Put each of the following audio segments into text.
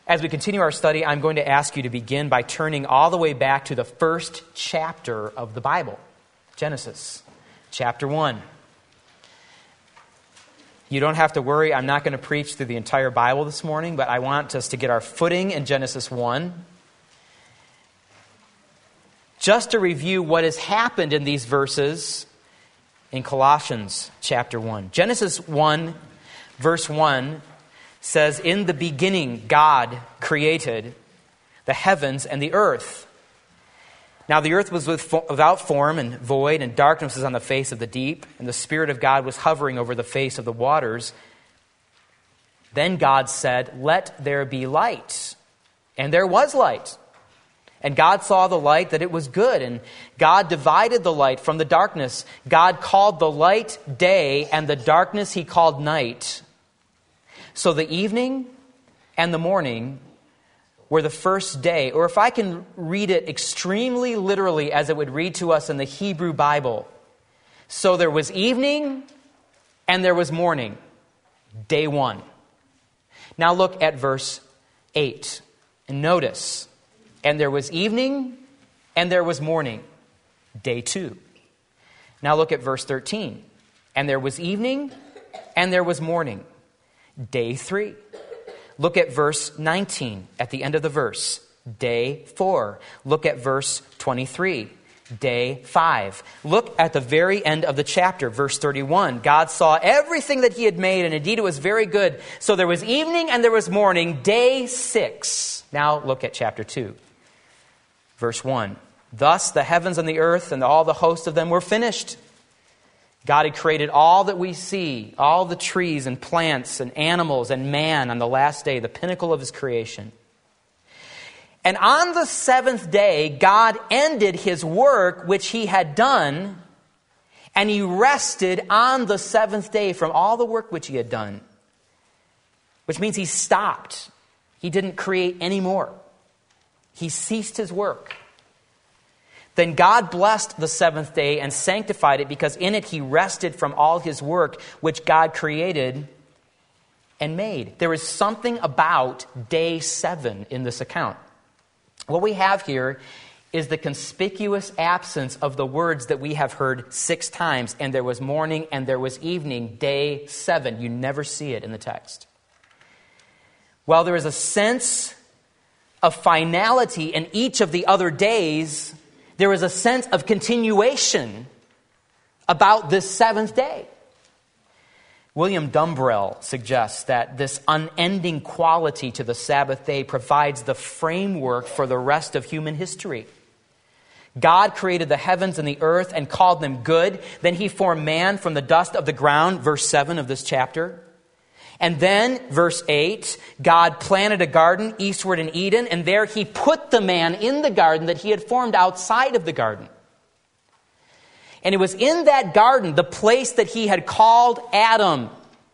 As we continue our study, I'm going to ask you to begin by turning all the way back to the first chapter of the Bible, Genesis, chapter 1. You don't have to worry, I'm not going to preach through the entire Bible this morning, but I want us to get our footing in Genesis 1. Just to review what has happened in these verses in Colossians chapter 1. Genesis 1, verse 1 says, "In the beginning God created the heavens and the earth. Now the earth was without form and void, and darkness was on the face of the deep, and the Spirit of God was hovering over the face of the waters. Then God said, 'Let there be light.' And there was light. And God saw the light that it was good, and God divided the light from the darkness. God called the light day, and the darkness he called night. So the evening and the morning were the first day," or if I can read it extremely literally as it would read to us in the Hebrew Bible. So there was evening and there was morning, day 1. Now look at verse 8 and notice, "And there was evening and there was morning, day 2. Now look at verse 13. "And there was evening and there was morning, day 3. Look at verse 19 at the end of the verse, day 4. Look at verse 23, day 5. Look at the very end of the chapter, verse 31. "God saw everything that he had made, and indeed it was very good. So there was evening and there was morning, day 6. Now look at chapter 2, verse 1. "Thus the heavens and the earth and all the host of them were finished." God had created all that we see, all the trees and plants and animals and man on the last day, the pinnacle of his creation. "And on the seventh day, God ended his work which he had done, and he rested on the seventh day from all the work which he had done." Which means he stopped. He didn't create anymore. He ceased his work. "Then God blessed the seventh day and sanctified it, because in it he rested from all his work which God created and made." There is something about day 7 in this account. What we have here is the conspicuous absence of the words that we have heard 6 times, "And there was morning and there was evening, day 7. You never see it in the text. While there is a sense of finality in each of the other days, there is a sense of continuation about this 7th day. William Dumbrell suggests that this unending quality to the Sabbath day provides the framework for the rest of human history. God created the heavens and the earth and called them good. Then he formed man from the dust of the ground, verse 7 of this chapter. And then, verse 8, God planted a garden eastward in Eden, and there he put the man in the garden that he had formed outside of the garden. And it was in that garden, the place that he had called Adam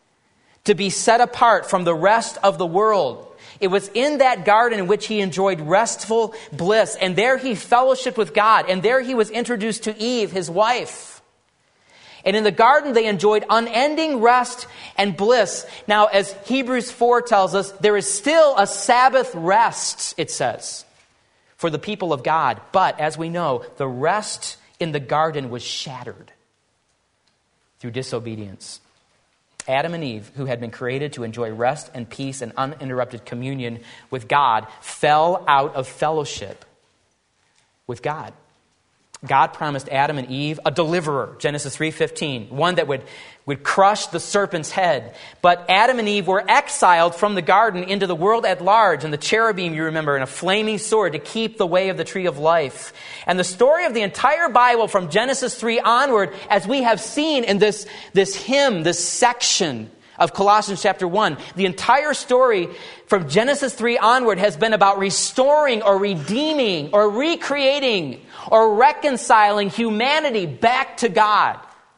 to be set apart from the rest of the world. It was in that garden in which he enjoyed restful bliss, and there he fellowshiped with God, and there he was introduced to Eve, his wife. And in the garden, they enjoyed unending rest and bliss. Now, as Hebrews 4 tells us, there is still a Sabbath rest, it says, for the people of God. But, as we know, the rest in the garden was shattered through disobedience. Adam and Eve, who had been created to enjoy rest and peace and uninterrupted communion with God, fell out of fellowship with God. God promised Adam and Eve a deliverer, Genesis 3:15, one that would crush the serpent's head. But Adam and Eve were exiled from the garden into the world at large, and the cherubim, you remember, and a flaming sword to keep the way of the tree of life. And the story of the entire Bible from Genesis 3 onward, as we have seen in this hymn, this section of Colossians chapter 1, the entire story from Genesis 3 onward has been about restoring or redeeming or recreating or reconciling humanity back to God.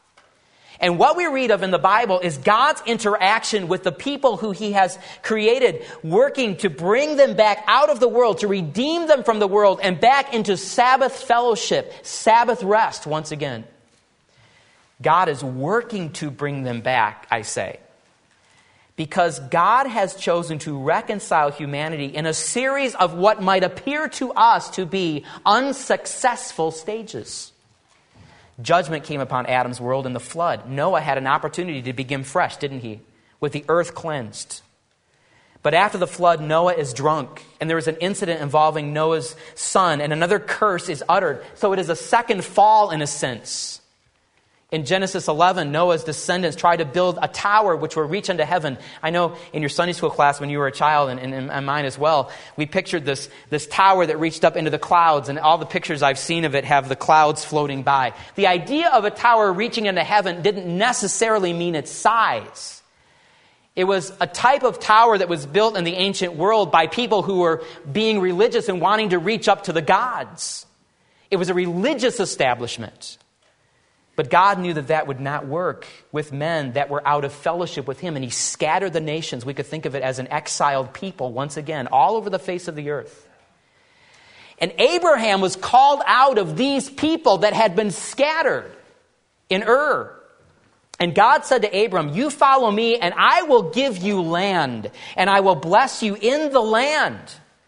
And what we read of in the Bible is God's interaction with the people who he has created, working to bring them back out of the world, to redeem them from the world and back into Sabbath fellowship, Sabbath rest once again. God is working to bring them back, I say, because God has chosen to reconcile humanity in a series of what might appear to us to be unsuccessful stages. Judgment came upon Adam's world in the flood. Noah had an opportunity to begin fresh, didn't he? With the earth cleansed. But after the flood, Noah is drunk, and there is an incident involving Noah's son, and another curse is uttered. So it is a second fall in a sense. In Genesis 11, Noah's descendants tried to build a tower which will reach unto heaven. I know in your Sunday school class when you were a child, and in mine as well, we pictured this tower that reached up into the clouds, and all the pictures I've seen of it have the clouds floating by. The idea of a tower reaching into heaven didn't necessarily mean its size. It was a type of tower that was built in the ancient world by people who were being religious and wanting to reach up to the gods. It was a religious establishment. But God knew that that would not work with men that were out of fellowship with him, and he scattered the nations. We could think of it as an exiled people once again, all over the face of the earth. And Abraham was called out of these people that had been scattered in Ur. And God said to Abram, you follow me, and I will give you land, and I will bless you in the land.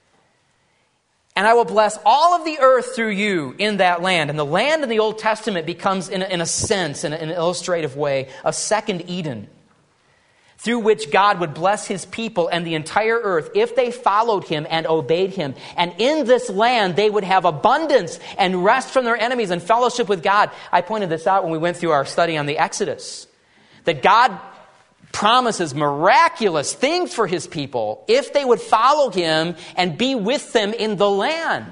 And I will bless all of the earth through you in that land. And the land in the Old Testament becomes, in a sense, in an illustrative way, a second Eden, through which God would bless his people and the entire earth if they followed him and obeyed him. And in this land, they would have abundance and rest from their enemies and fellowship with God. I pointed this out when we went through our study on the Exodus, that God promises miraculous things for his people if they would follow him and be with them in the land.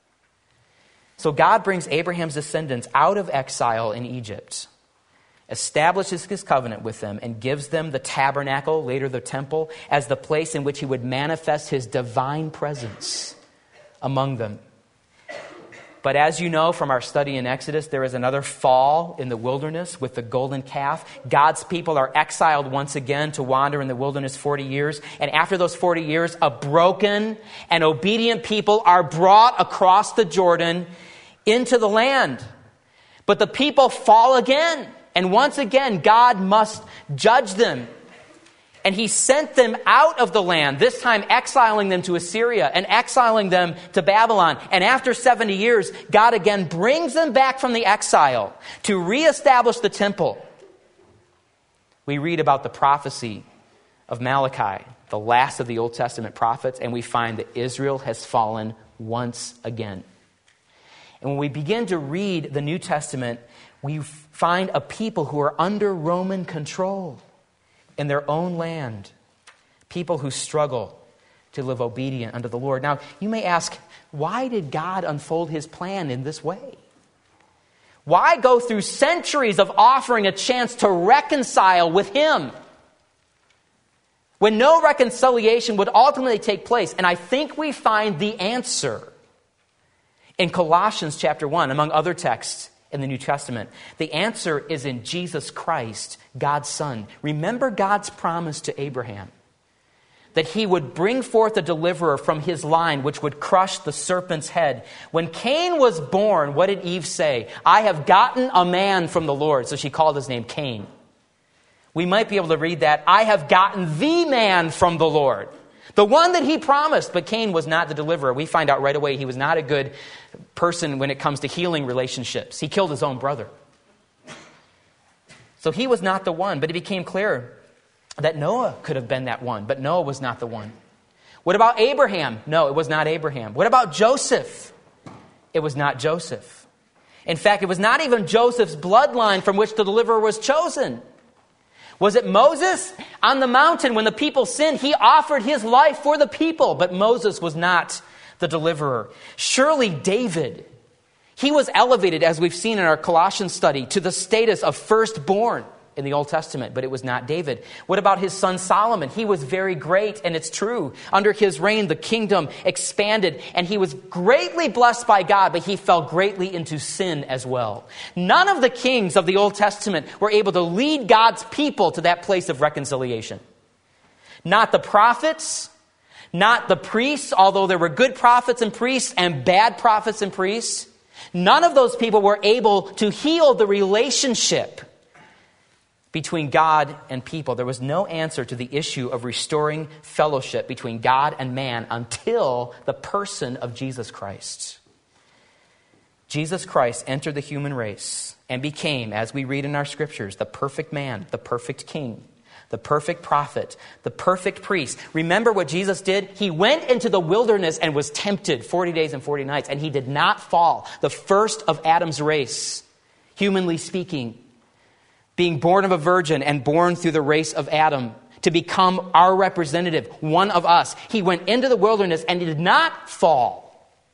So God brings Abraham's descendants out of exile in Egypt, establishes his covenant with them, and gives them the tabernacle, later the temple, as the place in which he would manifest his divine presence among them. But as you know from our study in Exodus, there is another fall in the wilderness with the golden calf. God's people are exiled once again to wander in the wilderness 40 years. And after those 40 years, a broken and obedient people are brought across the Jordan into the land. But the people fall again. And once again, God must judge them. And he sent them out of the land, this time exiling them to Assyria and exiling them to Babylon. And after 70 years, God again brings them back from the exile to reestablish the temple. We read about the prophecy of Malachi, the last of the Old Testament prophets, and we find that Israel has fallen once again. And when we begin to read the New Testament, we find a people who are under Roman control in their own land, people who struggle to live obedient unto the Lord. Now, you may ask, why did God unfold his plan in this way? Why go through centuries of offering a chance to reconcile with him when no reconciliation would ultimately take place? And I think we find the answer in Colossians chapter 1, among other texts in the New Testament. The answer is in Jesus Christ, God's Son. Remember God's promise to Abraham that he would bring forth a deliverer from his line which would crush the serpent's head. When Cain was born, what did Eve say? I have gotten a man from the Lord. So she called his name Cain. We might be able to read that, I have gotten the man from the Lord. The one that he promised, but Cain was not the deliverer. We find out right away he was not a good person when it comes to healing relationships. He killed his own brother. So he was not the one, but it became clear that Noah could have been that one, but Noah was not the one. What about Abraham? No, it was not Abraham. What about Joseph? It was not Joseph. In fact, it was not even Joseph's bloodline from which the deliverer was chosen. Was it Moses? On the mountain, when the people sinned, he offered his life for the people, but Moses was not the deliverer. Surely David, he was elevated, as we've seen in our Colossians study, to the status of firstborn in the Old Testament, but it was not David. What about his son Solomon? He was very great, and it's true. Under his reign, the kingdom expanded, and he was greatly blessed by God, but he fell greatly into sin as well. None of the kings of the Old Testament were able to lead God's people to that place of reconciliation. Not the prophets, not the priests, although there were good prophets and priests and bad prophets and priests. None of those people were able to heal the relationship between God and people. There was no answer to the issue of restoring fellowship between God and man until the person of Jesus Christ. Jesus Christ entered the human race and became, as we read in our scriptures, the perfect man, the perfect king, the perfect prophet, the perfect priest. Remember what Jesus did? He went into the wilderness and was tempted 40 days and 40 nights, and he did not fall. The first of Adam's race, humanly speaking, being born of a virgin and born through the race of Adam to become our representative, one of us. He went into the wilderness and he did not fall.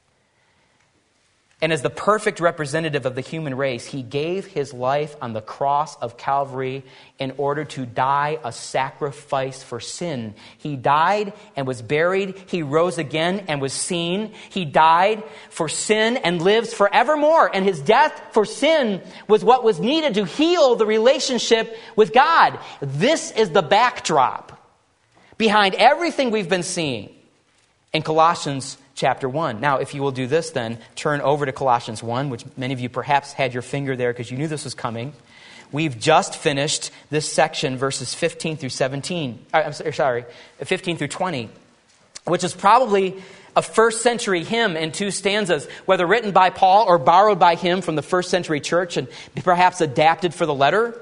And as the perfect representative of the human race, he gave his life on the cross of Calvary in order to die a sacrifice for sin. He died and was buried. He rose again and was seen. He died for sin and lives forevermore. And his death for sin was what was needed to heal the relationship with God. This is the backdrop behind everything we've been seeing in Colossians chapter 1. Now, if you will do this, then turn over to Colossians 1, which many of you perhaps had your finger there because you knew this was coming. We've just finished this section, verses 15 through 17. 15 through 20, which is probably a first century hymn in 2 stanzas, whether written by Paul or borrowed by him from the first century church and perhaps adapted for the letter.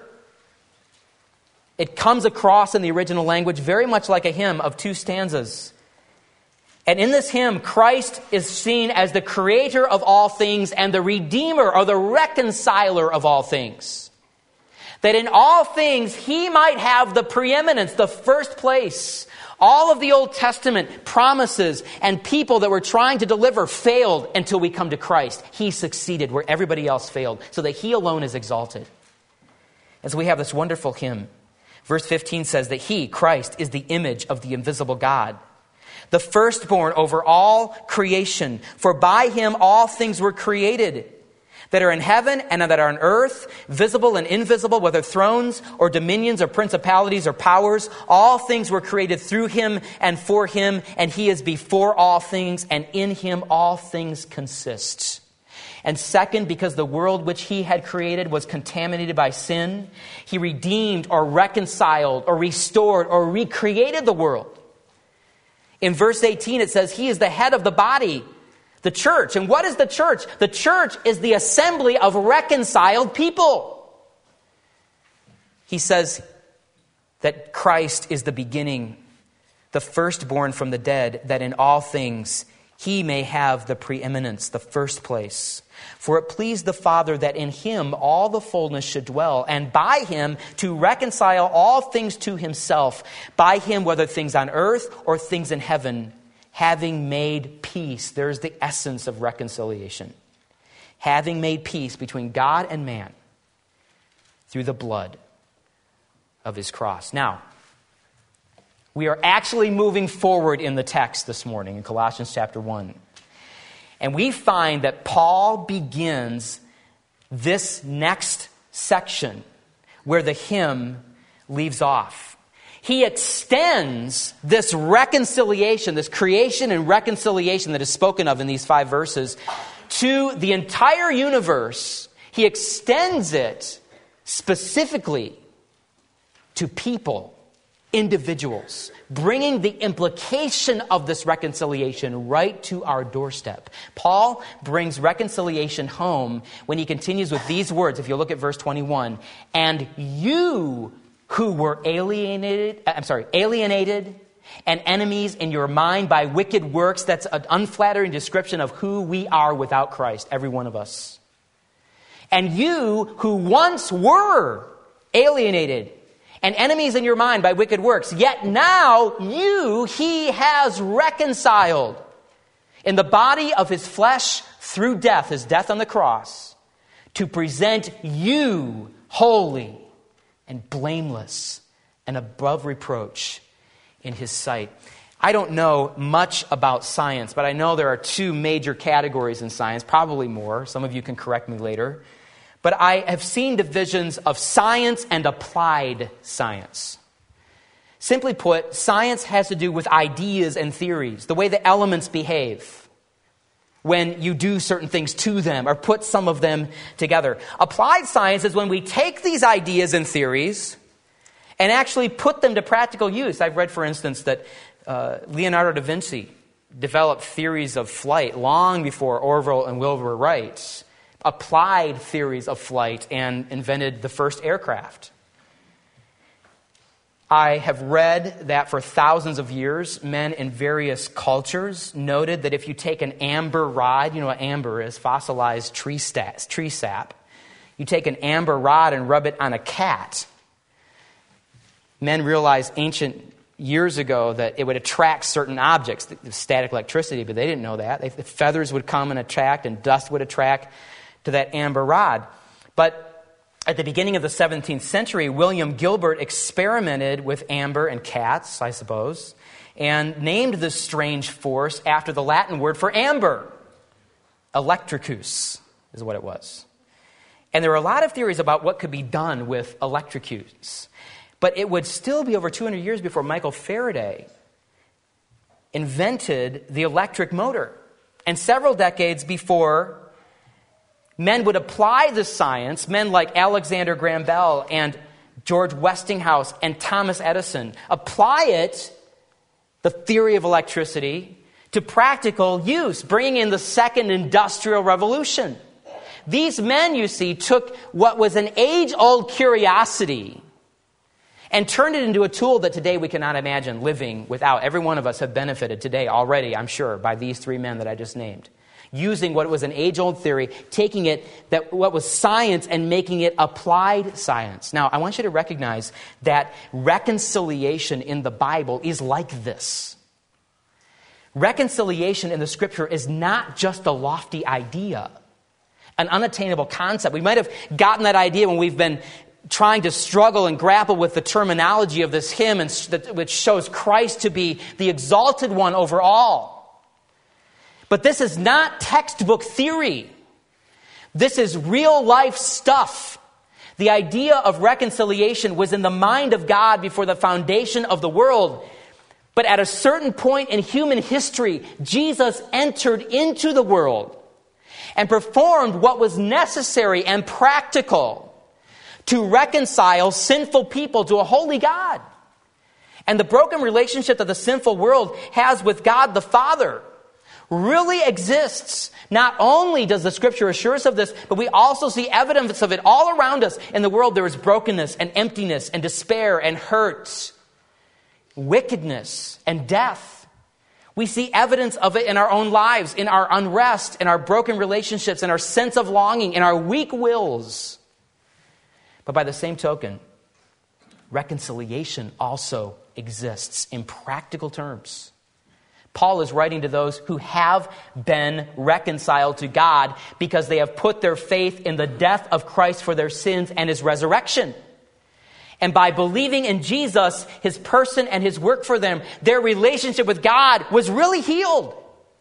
It comes across in the original language very much like a hymn of 2 stanzas. And in this hymn, Christ is seen as the creator of all things and the redeemer or the reconciler of all things. That in all things, he might have the preeminence, the first place. All of the Old Testament promises and people that were trying to deliver failed until we come to Christ. He succeeded where everybody else failed, so that he alone is exalted. And so we have this wonderful hymn. Verse 15 says that he, Christ, is the image of the invisible God, the firstborn over all creation. For by him all things were created, that are in heaven and that are on earth, visible and invisible, whether thrones or dominions or principalities or powers. All things were created through him and for him, and he is before all things, and in him all things consist. And second, because the world which he had created was contaminated by sin, he redeemed or reconciled or restored or recreated the world. In verse 18, it says, he is the head of the body, the church. And what is the church? The church is the assembly of reconciled people. He says that Christ is the beginning, the firstborn from the dead, that in all things he may have the preeminence, the first place. For it pleased the Father that in him all the fullness should dwell, and by him to reconcile all things to himself, by him whether things on earth or things in heaven, having made peace. There's the essence of reconciliation. Having made peace between God and man through the blood of his cross. Now, we are actually moving forward in the text this morning in Colossians chapter 1. And we find that Paul begins this next section where the hymn leaves off. He extends this reconciliation, this creation and reconciliation that is spoken of in these 5 verses to the entire universe. He extends it specifically to people, individuals, bringing the implication of this reconciliation right to our doorstep. Paul brings reconciliation home when he continues with these words. If you look at verse 21, and you who were alienated and enemies in your mind by wicked works. That's an unflattering description of who we are without Christ, every one of us. And you who once were alienated and enemies in your mind by wicked works, yet now he has reconciled in the body of his flesh through death, his death on the cross, to present you holy and blameless and above reproach in his sight. I don't know much about science, but I know there are 2 major categories in science, probably more. Some of you can correct me later. But I have seen divisions of science and applied science. Simply put, science has to do with ideas and theories, the way the elements behave when you do certain things to them or put some of them together. Applied science is when we take these ideas and theories and actually put them to practical use. I've read, for instance, that Leonardo da Vinci developed theories of flight long before Orville and Wilbur Wright applied theories of flight and invented the first aircraft. I have read that for thousands of years, men in various cultures noted that if you take an amber rod, you know what amber is, fossilized tree sap, you take an amber rod and rub it on a cat. Men realized ancient years ago that it would attract certain objects, static electricity, but they didn't know that. The feathers would come and attract, and dust would attract to that amber rod. But at the beginning of the 17th century, William Gilbert experimented with amber and cats, I suppose, and named this strange force after the Latin word for amber. Electricus is what it was. And there were a lot of theories about what could be done with electrocutes. But it would still be over 200 years before Michael Faraday invented the electric motor. And several decades before men would apply this science, men like Alexander Graham Bell and George Westinghouse and Thomas Edison, apply it, the theory of electricity, to practical use, bringing in the second industrial revolution. These men, you see, took what was an age-old curiosity and turned it into a tool that today we cannot imagine living without. Every one of us have benefited today already, I'm sure, by these three men that I just named. Using what was an age-old theory, taking it, what was science, and making it applied science. Now, I want you to recognize that reconciliation in the Bible is like this. Reconciliation in the Scripture is not just a lofty idea, an unattainable concept. We might have gotten that idea when we've been trying to struggle and grapple with the terminology of this hymn, which shows Christ to be the exalted one over all. But this is not textbook theory. This is real life stuff. The idea of reconciliation was in the mind of God before the foundation of the world. But at a certain point in human history, Jesus entered into the world and performed what was necessary and practical to reconcile sinful people to a holy God. And the broken relationship that the sinful world has with God the Father really exists. Not only does the Scripture assure us of this, but we also see evidence of it all around us. In the world there is brokenness and emptiness and despair and hurt, wickedness and death. We see evidence of it in our own lives, in our unrest, in our broken relationships, in our sense of longing, in our weak wills. But by the same token, reconciliation also exists in practical terms. Paul is writing to those who have been reconciled to God because they have put their faith in the death of Christ for their sins and his resurrection. And by believing in Jesus, his person and his work for them, their relationship with God was really healed.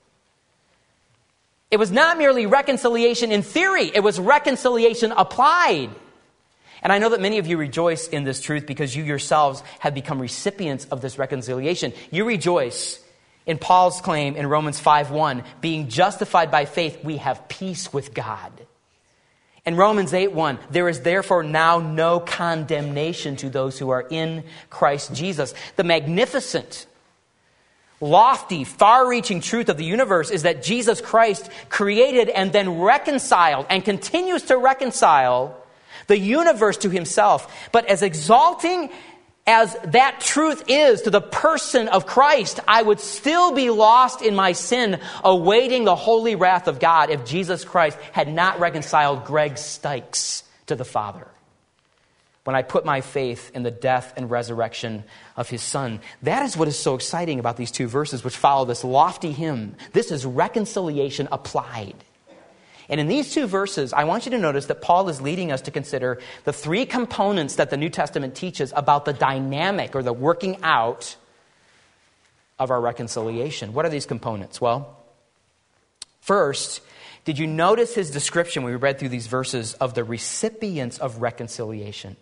It was not merely reconciliation in theory, it was reconciliation applied. And I know that many of you rejoice in this truth because you yourselves have become recipients of this reconciliation. You rejoice in Paul's claim in Romans 5:1, being justified by faith, we have peace with God. In Romans 8:1, there is therefore now no condemnation to those who are in Christ Jesus. The magnificent, lofty, far-reaching truth of the universe is that Jesus Christ created and then reconciled and continues to reconcile the universe to himself. But as exalting as that truth is to the person of Christ, I would still be lost in my sin, awaiting the holy wrath of God if Jesus Christ had not reconciled Greg Stykes to the Father. When I put my faith in the death and resurrection of his Son. That is what is so exciting about these two verses which follow this lofty hymn. This is reconciliation applied. And in these two verses, I want you to notice that Paul is leading us to consider the three components that the New Testament teaches about the dynamic or the working out of our reconciliation. What are these components? Well, first, did you notice his description when we read through these verses of the recipients of reconciliation?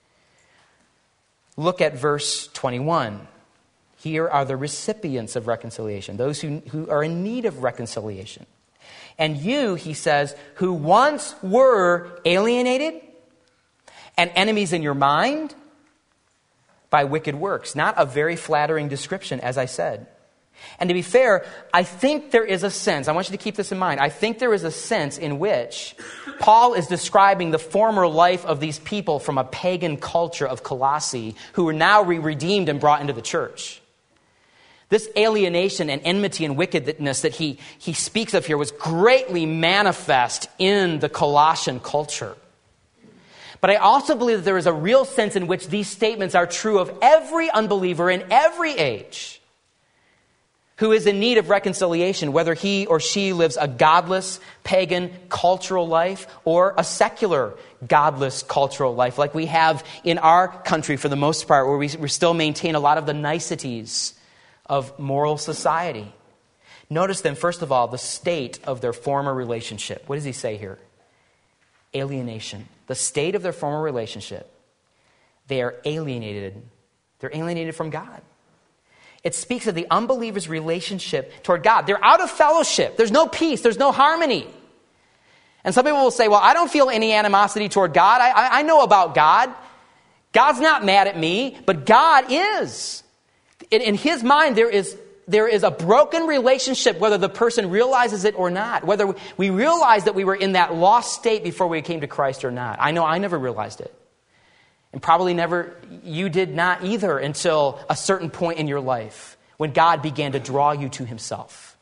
Look at verse 21. Here are the recipients of reconciliation, those who are in need of reconciliation. And you, he says, who once were alienated and enemies in your mind by wicked works. Not a very flattering description, as I said. And to be fair, I think there is a sense, I want you to keep this in mind, I think there is a sense in which Paul is describing the former life of these people from a pagan culture of Colossae who are now redeemed and brought into the church. This alienation and enmity and wickedness that he speaks of here was greatly manifest in the Colossian culture. But I also believe that there is a real sense in which these statements are true of every unbeliever in every age who is in need of reconciliation, whether he or she lives a godless, pagan, cultural life or a secular, godless, cultural life like we have in our country for the most part, where we still maintain a lot of the niceties of moral society. Notice then, first of all, the state of their former relationship. What does he say here? Alienation. The state of their former relationship. They are alienated. They're alienated from God. It speaks of the unbeliever's relationship toward God. They're out of fellowship. There's no peace. There's no harmony. And some people will say, well, I don't feel any animosity toward God. I know about God. God's not mad at me, but God is. In his mind, there is a broken relationship, whether the person realizes it or not, whether we realize that we were in that lost state before we came to Christ or not. I know I never realized it. And probably you did not either until a certain point in your life when God began to draw you to himself.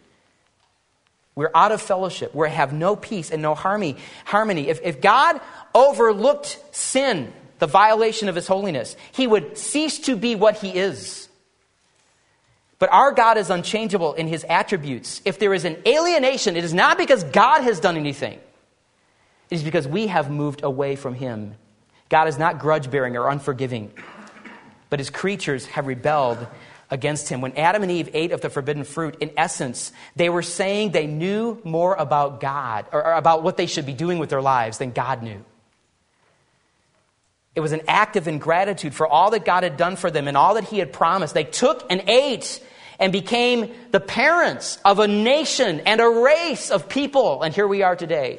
We're out of fellowship. We have no peace and no harmony. If God overlooked sin, the violation of his holiness, he would cease to be what he is. But our God is unchangeable in his attributes. If there is an alienation, it is not because God has done anything. It is because we have moved away from him. God is not grudge-bearing or unforgiving, but his creatures have rebelled against him. When Adam and Eve ate of the forbidden fruit, in essence, they were saying they knew more about God or about what they should be doing with their lives than God knew. It was an act of ingratitude for all that God had done for them and all that he had promised. They took and ate and became the parents of a nation and a race of people. And here we are today,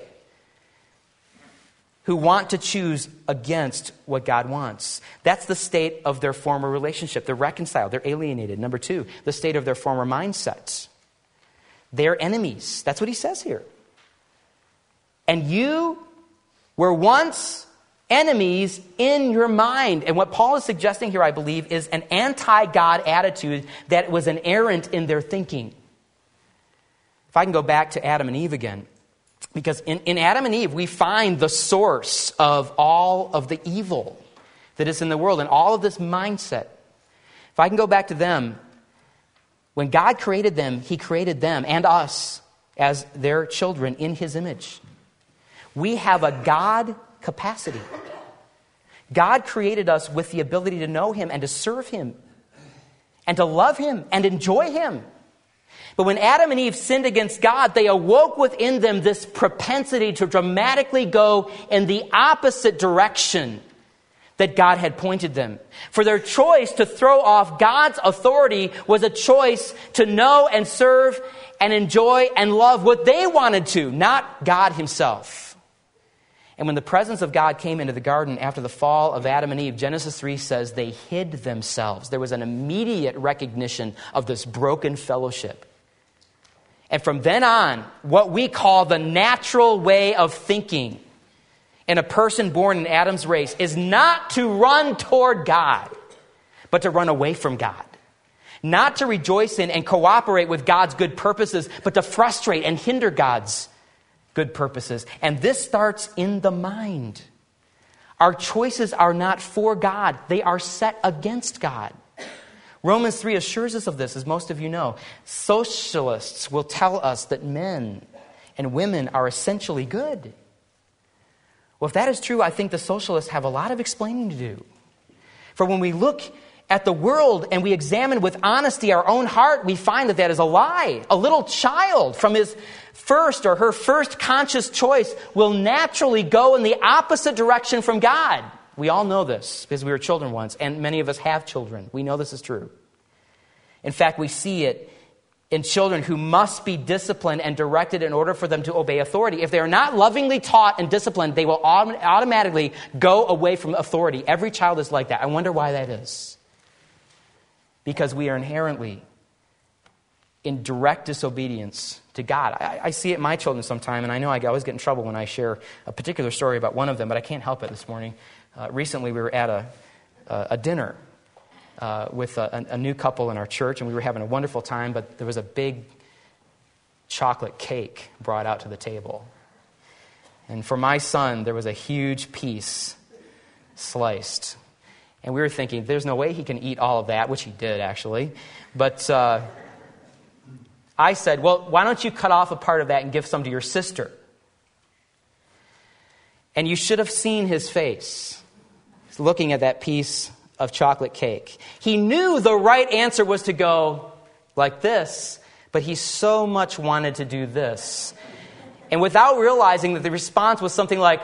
who want to choose against what God wants. That's the state of their former relationship. They're reconciled. They're alienated. Number two, the state of their former mindsets. They're enemies. That's what he says here. And you were once enemies in your mind. And what Paul is suggesting here, I believe, is an anti-God attitude that was inerrant in their thinking. If I can go back to Adam and Eve again. Because in Adam and Eve, we find the source of all of the evil that is in the world and all of this mindset. If I can go back to them, when God created them, he created them and us as their children in his image. We have a God capacity. God created us with the ability to know him and to serve him and to love him and enjoy him. But when Adam and Eve sinned against God, they awoke within them this propensity to dramatically go in the opposite direction that God had pointed them. For their choice to throw off God's authority was a choice to know and serve and enjoy and love what they wanted to, not God himself. And when the presence of God came into the garden after the fall of Adam and Eve, Genesis 3 says they hid themselves. There was an immediate recognition of this broken fellowship. And from then on, what we call the natural way of thinking in a person born in Adam's race is not to run toward God, but to run away from God. Not to rejoice in and cooperate with God's good purposes, but to frustrate and hinder God's good purposes. And this starts in the mind. Our choices are not for God. They are set against God. Romans 3 assures us of this, as most of you know. Socialists will tell us that men and women are essentially good. Well, if that is true, I think the socialists have a lot of explaining to do. For when we look at the world and we examine with honesty our own heart, we find that is a lie. A little child from his first or her first conscious choice will naturally go in the opposite direction from God. We all know this because we were children once, and many of us have children. We know this is true. In fact, we see it in children who must be disciplined and directed in order for them to obey authority. If they are not lovingly taught and disciplined, they will automatically go away from authority. Every child is like that. I wonder why that is. Because we are inherently in direct disobedience to God. I see it in my children sometime, and I know I always get in trouble when I share a particular story about one of them, but I can't help it this morning. Recently, we were at a dinner with a new couple in our church, and we were having a wonderful time, but there was a big chocolate cake brought out to the table. And for my son, there was a huge piece sliced. And we were thinking, there's no way he can eat all of that, which he did, actually. But I said, well, why don't you cut off a part of that and give some to your sister? And you should have seen his face looking at that piece of chocolate cake. He knew the right answer was to go like this, but he so much wanted to do this. And without realizing that the response was something like,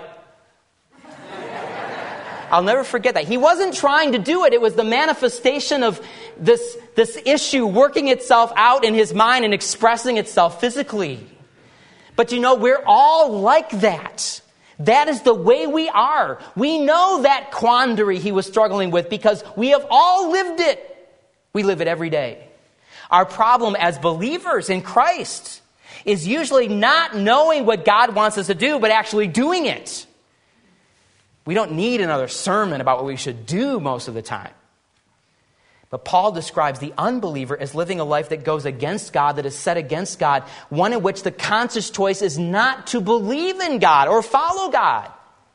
I'll never forget that. He wasn't trying to do it. It was the manifestation of this issue working itself out in his mind and expressing itself physically. But you know, we're all like that. That is the way we are. We know that quandary he was struggling with because we have all lived it. We live it every day. Our problem as believers in Christ is usually not knowing what God wants us to do, but actually doing it. We don't need another sermon about what we should do most of the time. But Paul describes the unbeliever as living a life that goes against God, that is set against God, one in which the conscious choice is not to believe in God or follow God.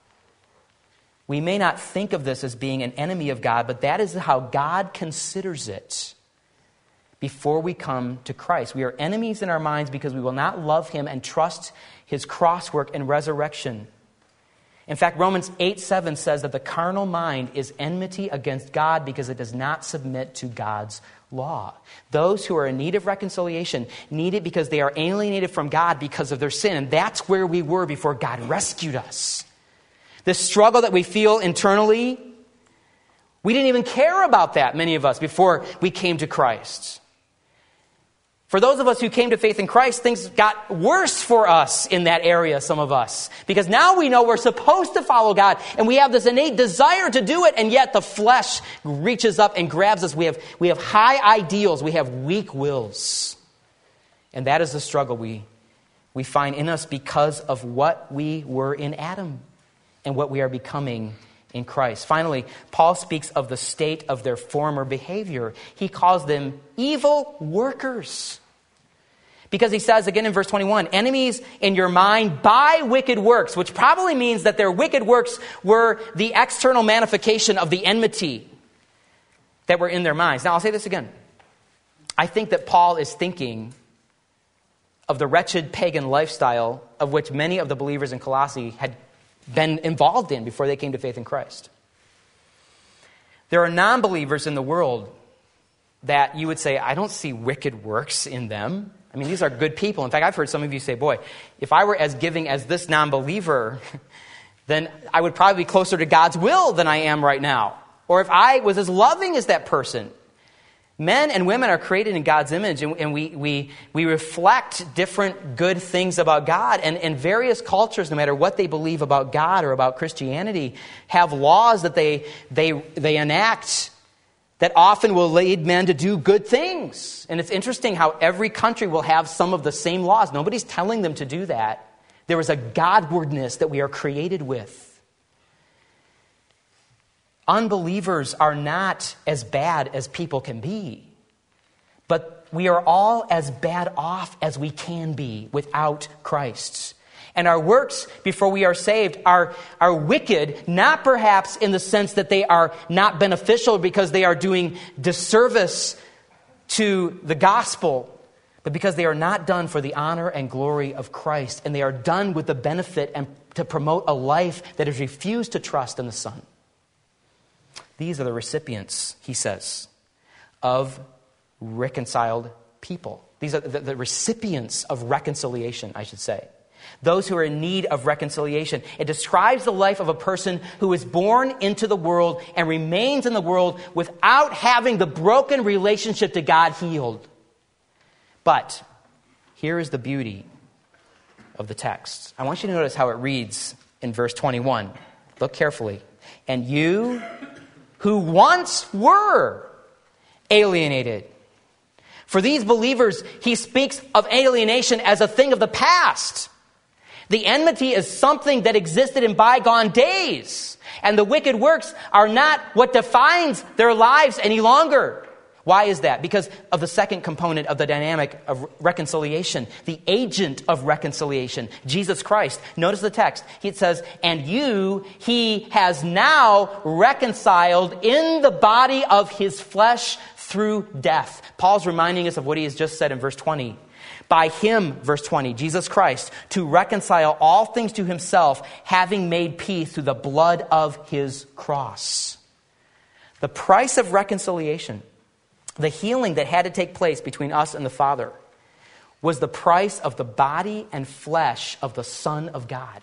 We may not think of this as being an enemy of God, but that is how God considers it before we come to Christ. We are enemies in our minds because we will not love him and trust his cross work and resurrection. In fact, Romans 8:7 says that the carnal mind is enmity against God because it does not submit to God's law. Those who are in need of reconciliation need it because they are alienated from God because of their sin. And that's where we were before God rescued us. This struggle that we feel internally, we didn't even care about that, many of us, before we came to Christ. For those of us who came to faith in Christ, things got worse for us in that area, some of us. Because now we know we're supposed to follow God, and we have this innate desire to do it, and yet the flesh reaches up and grabs us. We have high ideals. We have weak wills. And that is the struggle we find in us because of what we were in Adam and what we are becoming in Christ. Finally, Paul speaks of the state of their former behavior. He calls them evil workers. Because he says again in verse 21, enemies in your mind by wicked works, which probably means that their wicked works were the external manifestation of the enmity that were in their minds. Now, I'll say this again. I think that Paul is thinking of the wretched pagan lifestyle of which many of the believers in Colossae had been involved in before they came to faith in Christ. There are non-believers in the world that you would say, I don't see wicked works in them. I mean, these are good people. In fact, I've heard some of you say, boy, if I were as giving as this non-believer, then I would probably be closer to God's will than I am right now. Or if I was as loving as that person. Men and women are created in God's image, and we reflect different good things about God. And various cultures, no matter what they believe about God or about Christianity, have laws that they enact that often will lead men to do good things. And it's interesting how every country will have some of the same laws. Nobody's telling them to do that. There is a Godwardness that we are created with. Unbelievers are not as bad as people can be. But we are all as bad off as we can be without Christ. And our works before we are saved are wicked, not perhaps in the sense that they are not beneficial because they are doing disservice to the gospel, but because they are not done for the honor and glory of Christ, and they are done with the benefit and to promote a life that has refused to trust in the Son. These are the recipients, he says, of reconciled people. These are the recipients of reconciliation, I should say. Those who are in need of reconciliation. It describes the life of a person who is born into the world and remains in the world without having the broken relationship to God healed. But here is the beauty of the text. I want you to notice how it reads in verse 21. Look carefully. And you who once were alienated. For these believers, he speaks of alienation as a thing of the past. The enmity is something that existed in bygone days. And the wicked works are not what defines their lives any longer. Why is that? Because of the second component of the dynamic of reconciliation, the agent of reconciliation, Jesus Christ. Notice the text. It says, and you, he has now reconciled in the body of his flesh through death. Paul's reminding us of what he has just said in verse 20. By him, verse 20, Jesus Christ, to reconcile all things to himself, having made peace through the blood of his cross. The price of reconciliation, the healing that had to take place between us and the Father, was the price of the body and flesh of the Son of God.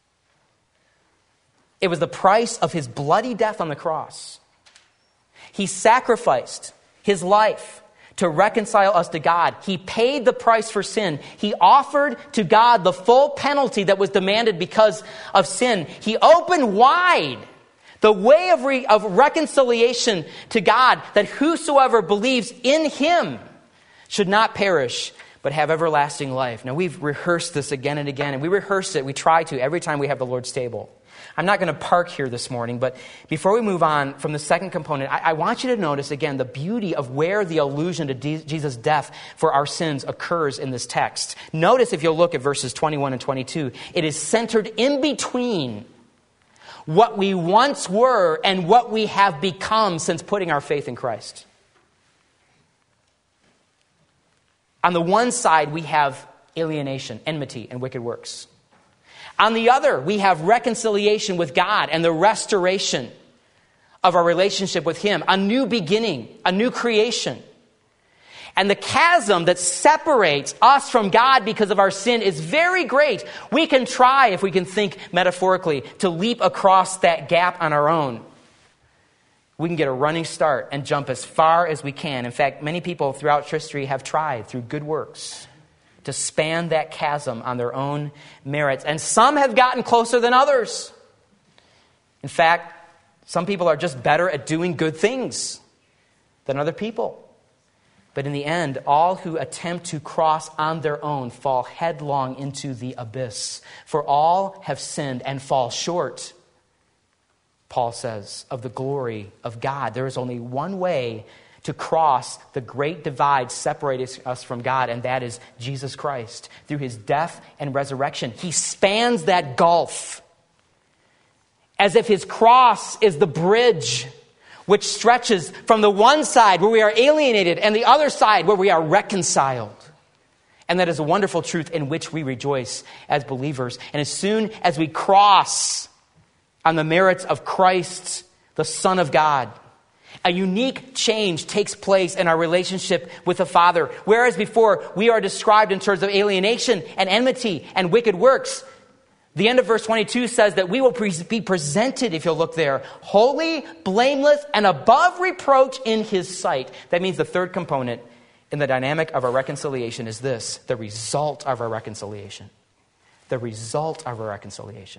It was the price of his bloody death on the cross. He sacrificed his life to reconcile us to God. He paid the price for sin. He offered to God the full penalty that was demanded because of sin. He opened wide the way of reconciliation to God, that whosoever believes in him should not perish, but have everlasting life. Now, we've rehearsed this again and again, and we rehearse it, we try to, every time we have the Lord's table. I'm not going to park here this morning, but before we move on from the second component, I want you to notice again the beauty of where the allusion to Jesus' death for our sins occurs in this text. Notice, if you'll look at verses 21 and 22, it is centered in between what we once were and what we have become since putting our faith in Christ. On the one side, we have alienation, enmity, and wicked works. On the other, we have reconciliation with God and the restoration of our relationship with him, a new beginning, a new creation. And the chasm that separates us from God because of our sin is very great. We can try, if we can think metaphorically, to leap across that gap on our own. We can get a running start and jump as far as we can. In fact, many people throughout history have tried through good works to span that chasm on their own merits. And some have gotten closer than others. In fact, some people are just better at doing good things than other people. But in the end, all who attempt to cross on their own fall headlong into the abyss. For all have sinned and fall short, Paul says, of the glory of God. There is only one way to cross the great divide separating us from God, and that is Jesus Christ. Through his death and resurrection, he spans that gulf as if his cross is the bridge which stretches from the one side where we are alienated and the other side where we are reconciled. And that is a wonderful truth in which we rejoice as believers. And as soon as we cross on the merits of Christ, the Son of God, a unique change takes place in our relationship with the Father. Whereas before we are described in terms of alienation and enmity and wicked works, the end of verse 22 says that we will be presented, if you'll look there, holy, blameless, and above reproach in his sight. That means the third component in the dynamic of our reconciliation is this: the result of our reconciliation. The result of our reconciliation.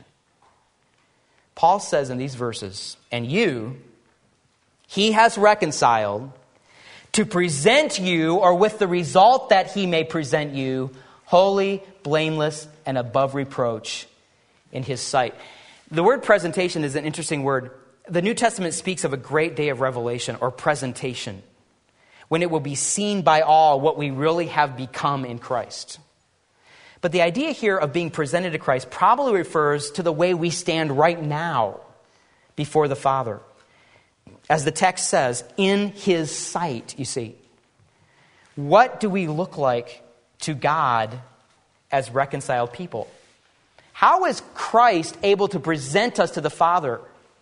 Paul says in these verses, and you, he has reconciled to present you, or with the result that he may present you, holy, blameless, and above reproach in his sight. The word presentation is an interesting word. The New Testament speaks of a great day of revelation or presentation, when it will be seen by all what we really have become in Christ. But the idea here of being presented to Christ probably refers to the way we stand right now before the Father. As the text says, in his sight, you see. What do we look like to God as reconciled people? How is Christ able to present us to the Father?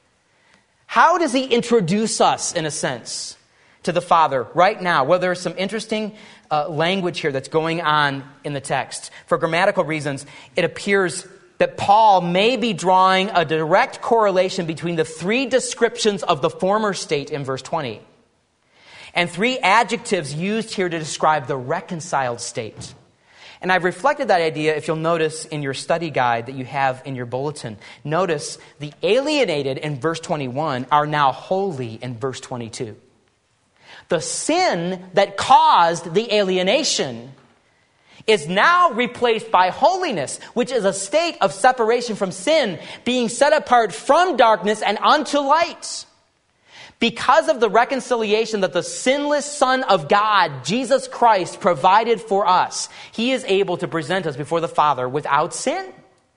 How does he introduce us, in a sense, to the Father right now? Well, there's some interesting language here that's going on in the text. For grammatical reasons, it appears that Paul may be drawing a direct correlation between the three descriptions of the former state in verse 20 and 3 adjectives used here to describe the reconciled state. And I've reflected that idea, if you'll notice in your study guide that you have in your bulletin. Notice the alienated in verse 21 are now holy in verse 22. The sin that caused the alienation is now replaced by holiness, which is a state of separation from sin, being set apart from darkness and unto light. Because of the reconciliation that the sinless Son of God, Jesus Christ, provided for us, he is able to present us before the Father without sin.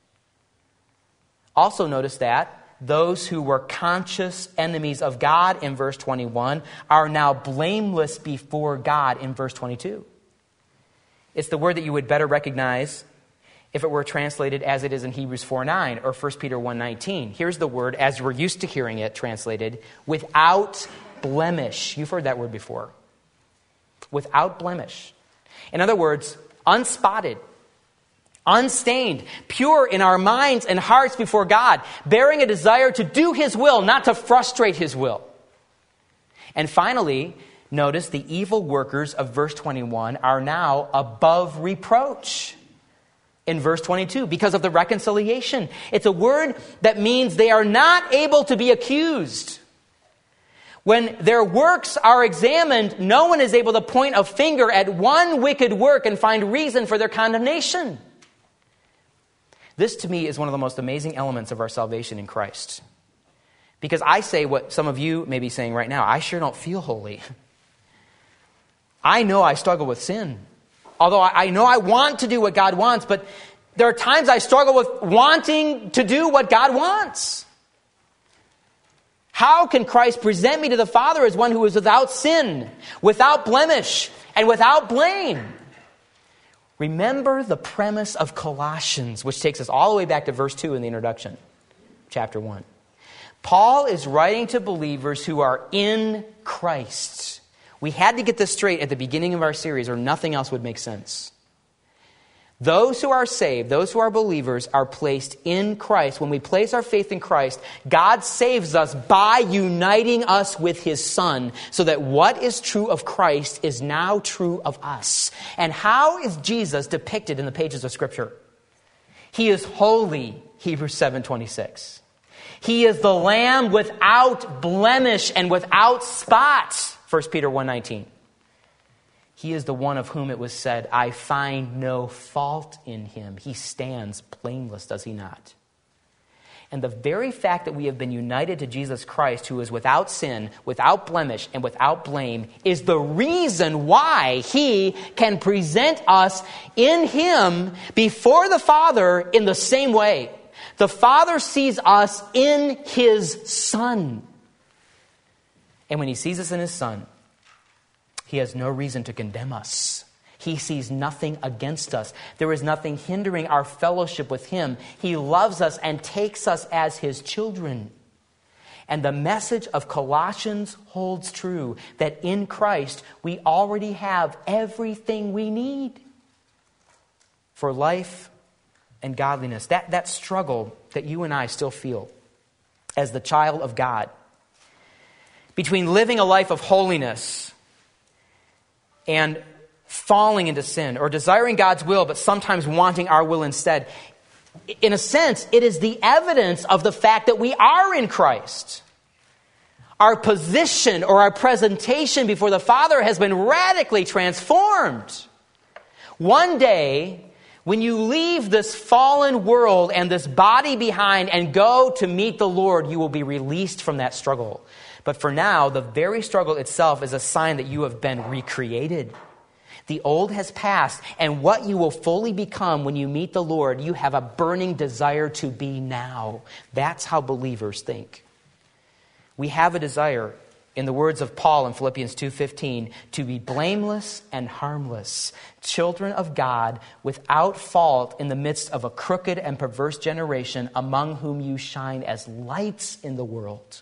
Also notice that those who were conscious enemies of God in verse 21 are now blameless before God in verse 22. It's the word that you would better recognize if it were translated as it is in Hebrews 4:9 or 1 Peter 1:19. Here's the word as we're used to hearing it translated, without blemish. You've heard that word before. Without blemish. In other words, unspotted, unstained, pure in our minds and hearts before God, bearing a desire to do his will, not to frustrate his will. And finally, notice the evil workers of verse 21 are now above reproach in verse 22 because of the reconciliation. It's a word that means they are not able to be accused. When their works are examined, no one is able to point a finger at one wicked work and find reason for their condemnation. This, to me, is one of the most amazing elements of our salvation in Christ. Because I say what some of you may be saying right now, I sure don't feel holy. I know I struggle with sin. Although I know I want to do what God wants, but there are times I struggle with wanting to do what God wants. How can Christ present me to the Father as one who is without sin, without blemish, and without blame? Remember the premise of Colossians, which takes us all the way back to verse 2 in the introduction, chapter 1. Paul is writing to believers who are in Christ. We had to get this straight at the beginning of our series, or nothing else would make sense. Those who are saved, those who are believers, are placed in Christ. When we place our faith in Christ, God saves us by uniting us with his Son, so that what is true of Christ is now true of us. And how is Jesus depicted in the pages of Scripture? He is holy, Hebrews 7:26. He is the Lamb without blemish and without spot, 1 Peter 1:19. He is the one of whom it was said, I find no fault in him. He stands blameless, does he not? And the very fact that we have been united to Jesus Christ, who is without sin, without blemish, and without blame, is the reason why he can present us in him before the Father in the same way. The Father sees us in his Son. And when he sees us in his Son, he has no reason to condemn us. He sees nothing against us. There is nothing hindering our fellowship with him. He loves us and takes us as his children. And the message of Colossians holds true, that in Christ we already have everything we need for life and godliness. That struggle that you and I still feel as the child of God, between living a life of holiness and falling into sin, or desiring God's will but sometimes wanting our will instead. In a sense, it is the evidence of the fact that we are in Christ. Our position or our presentation before the Father has been radically transformed. One day, when you leave this fallen world and this body behind and go to meet the Lord, you will be released from that struggle. But for now, the very struggle itself is a sign that you have been recreated. The old has passed, and what you will fully become when you meet the Lord, you have a burning desire to be now. That's how believers think. We have a desire, in the words of Paul in Philippians 2:15, to be blameless and harmless, children of God without fault in the midst of a crooked and perverse generation, among whom you shine as lights in the world.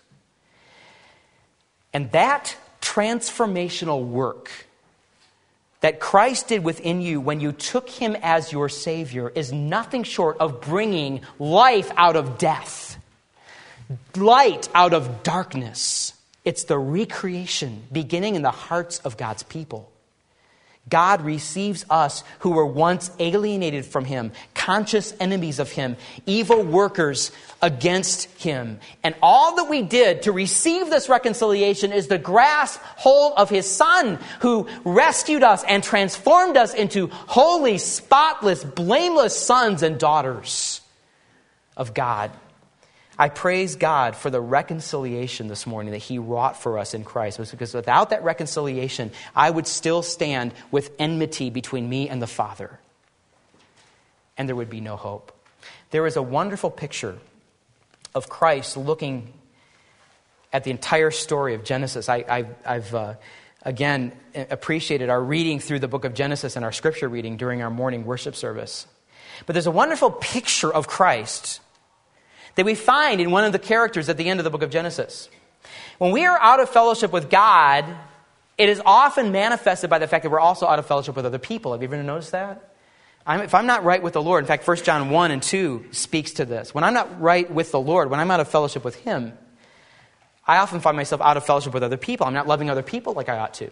And that transformational work that Christ did within you when you took him as your Savior is nothing short of bringing life out of death, light out of darkness, It's the recreation beginning in the hearts of God's people. God receives us who were once alienated from him, conscious enemies of him, evil workers against him. And all that we did to receive this reconciliation is to grasp hold of his Son, who rescued us and transformed us into holy, spotless, blameless sons and daughters of God. I praise God for the reconciliation this morning that he wrought for us in Christ. Because without that reconciliation, I would still stand with enmity between me and the Father. And there would be no hope. There is a wonderful picture of Christ looking at the entire story of Genesis. I've again appreciated our reading through the book of Genesis and our scripture reading during our morning worship service. But there's a wonderful picture of Christ that we find in one of the characters at the end of the book of Genesis. When we are out of fellowship with God, it is often manifested by the fact that we're also out of fellowship with other people. Have you ever noticed that? If I'm not right with the Lord, in fact, 1 John 1 and 2 speaks to this. When I'm not right with the Lord, when I'm out of fellowship with him, I often find myself out of fellowship with other people. I'm not loving other people like I ought to.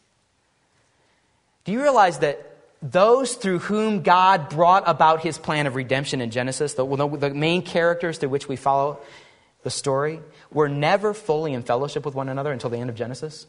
Do you realize that those through whom God brought about his plan of redemption in Genesis, the main characters through which we follow the story, were never fully in fellowship with one another until the end of Genesis?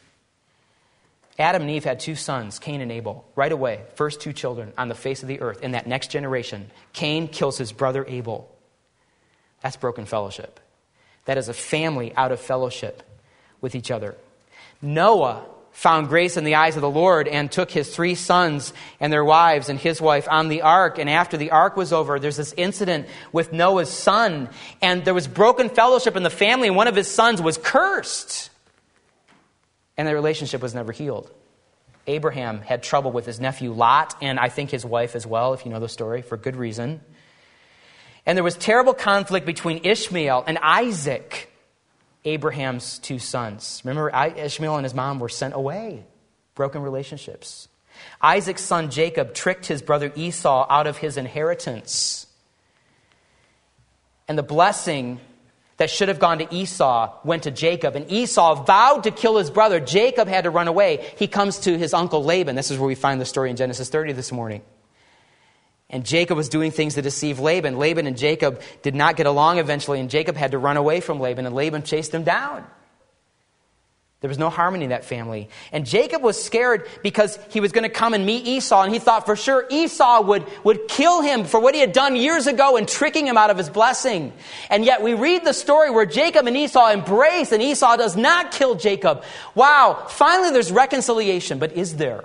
Adam and Eve had two sons, Cain and Abel, right away, first two children on the face of the earth. In that next generation, Cain kills his brother Abel. That's broken fellowship. That is a family out of fellowship with each other. Noah found grace in the eyes of the Lord and took his 3 sons and their wives and his wife on the ark. And after the ark was over, there's this incident with Noah's son. And there was broken fellowship in the family, and one of his sons was cursed. And the relationship was never healed. Abraham had trouble with his nephew Lot, and I think his wife as well, if you know the story, for good reason. And there was terrible conflict between Ishmael and Isaac, Abraham's 2 sons. Remember, Ishmael and his mom were sent away. Broken relationships. Isaac's son Jacob tricked his brother Esau out of his inheritance. And the blessing that should have gone to Esau went to Jacob. And Esau vowed to kill his brother. Jacob had to run away. He comes to his uncle Laban. This is where we find the story in Genesis 30 this morning. And Jacob was doing things to deceive Laban. Laban and Jacob did not get along eventually, and Jacob had to run away from Laban, and Laban chased him down. There was no harmony in that family. And Jacob was scared because he was going to come and meet Esau, and he thought for sure Esau would kill him for what he had done years ago in tricking him out of his blessing. And yet we read the story where Jacob and Esau embrace, and Esau does not kill Jacob. Wow, finally there's reconciliation, but is there?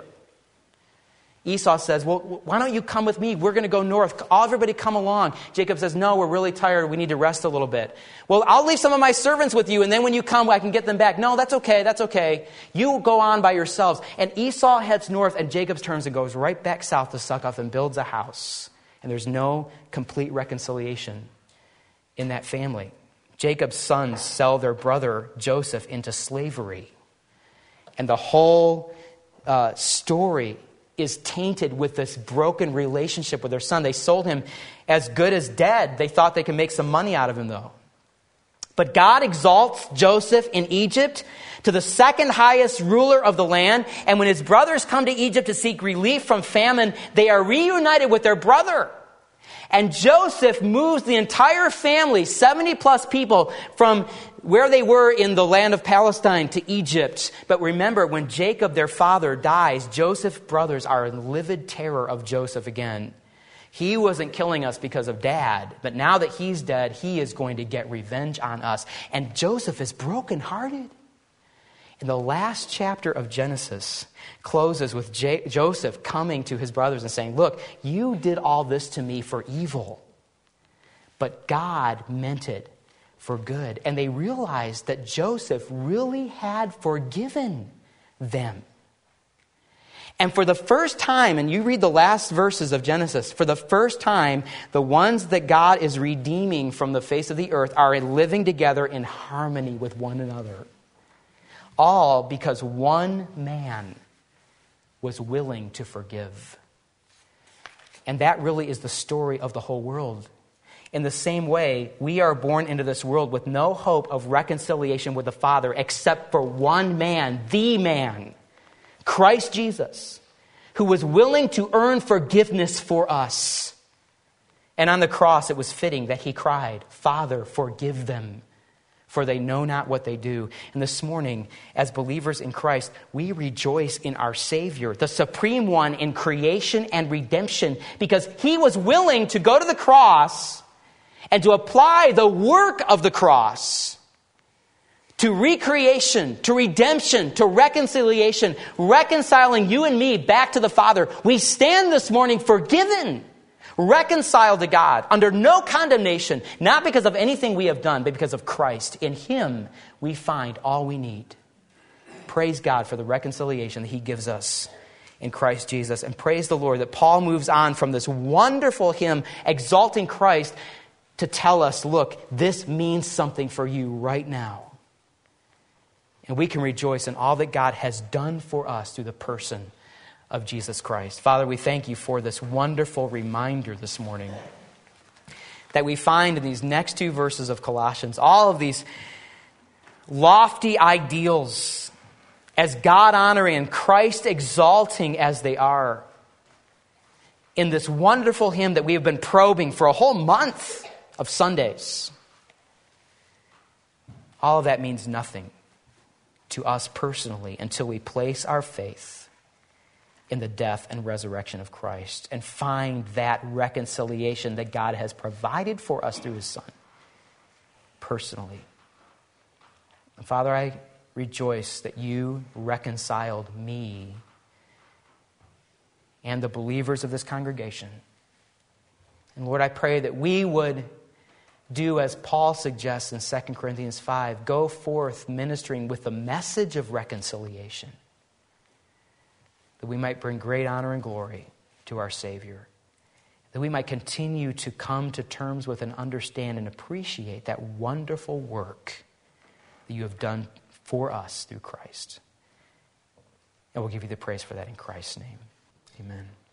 Esau says, well, why don't you come with me? We're going to go north. Everybody come along. Jacob says, no, we're really tired. We need to rest a little bit. Well, I'll leave some of my servants with you, and then when you come, I can get them back. No, that's okay. That's okay. You go on by yourselves. And Esau heads north, and Jacob turns and goes right back south to Succoth and builds a house. And there's no complete reconciliation in that family. Jacob's sons sell their brother Joseph into slavery. And the whole story is tainted with this broken relationship with their son. They sold him as good as dead. They thought they could make some money out of him, though. But God exalts Joseph in Egypt to the second highest ruler of the land. And when his brothers come to Egypt to seek relief from famine, they are reunited with their brother. And Joseph moves the entire family, 70 plus people, from where they were in the land of Palestine to Egypt. But remember, when Jacob, their father, dies, Joseph's brothers are in livid terror of Joseph again. He wasn't killing us because of Dad, but now that he's dead, he is going to get revenge on us. And Joseph is brokenhearted. And the last chapter of Genesis closes with Joseph coming to his brothers and saying, look, you did all this to me for evil, but God meant it for good. And they realized that Joseph really had forgiven them. And for the first time, and you read the last verses of Genesis, for the first time, the ones that God is redeeming from the face of the earth are living together in harmony with one another. All because one man was willing to forgive. And that really is the story of the whole world. In the same way, we are born into this world with no hope of reconciliation with the Father except for one man, the man, Christ Jesus, who was willing to earn forgiveness for us. And on the cross, it was fitting that he cried, "Father, forgive them, for they know not what they do." And this morning, as believers in Christ, we rejoice in our Savior, the supreme one in creation and redemption, because he was willing to go to the cross and to apply the work of the cross to recreation, to redemption, to reconciliation, reconciling you and me back to the Father. We stand this morning forgiven, reconciled to God, under no condemnation, not because of anything we have done, but because of Christ. In him, we find all we need. Praise God for the reconciliation that he gives us in Christ Jesus. And praise the Lord that Paul moves on from this wonderful hymn exalting Christ to tell us, look, this means something for you right now. And we can rejoice in all that God has done for us through the person of Jesus Christ. Father, we thank you for this wonderful reminder this morning that we find in these next two verses of Colossians, all of these lofty ideals as God-honoring and Christ-exalting as they are. In this wonderful hymn that we have been probing for a whole month of Sundays, all of that means nothing to us personally until we place our faith in the death and resurrection of Christ and find that reconciliation that God has provided for us through his Son personally. And Father, I rejoice that you reconciled me and the believers of this congregation. And Lord, I pray that we would do as Paul suggests in 2 Corinthians 5, go forth ministering with the message of reconciliation, that we might bring great honor and glory to our Savior, that we might continue to come to terms with and understand and appreciate that wonderful work that you have done for us through Christ. And we'll give you the praise for that in Christ's name. Amen.